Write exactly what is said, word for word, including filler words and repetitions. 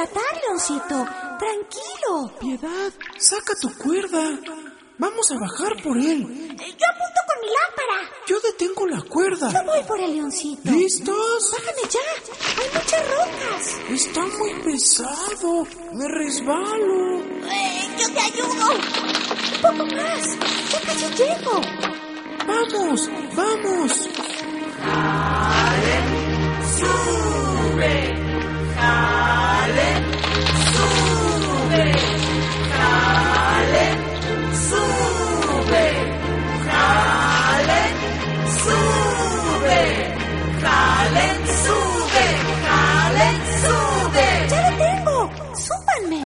rescatar, Leoncito. Tranquilo. Piedad, saca tu cuerda. Vamos a bajar por él. Yo apunto con mi lámpara. Yo detengo la cuerda. Yo voy por el Leoncito. ¿Listos? Bájame ya. Hay muchas rocas. Está muy pesado. Me resbalo. Eh, yo te ayudo. Un poco más. Ya casi llego. Vamos, vamos. ¡Sube!